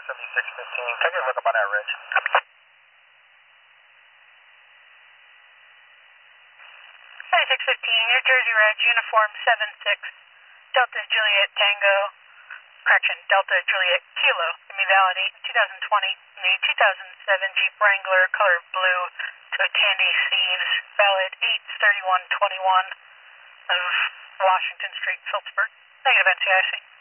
7615. Take a look up on that ridge. 7615, New Jersey Red, uniform 76, Delta Juliet Tango, Delta Juliet Kilo, give me validate 2020, the 2007 Jeep Wrangler, color blue, to Tandy Thieves, valid 8/31/21 of Washington Street, Phillipsburg. Negative NCIC.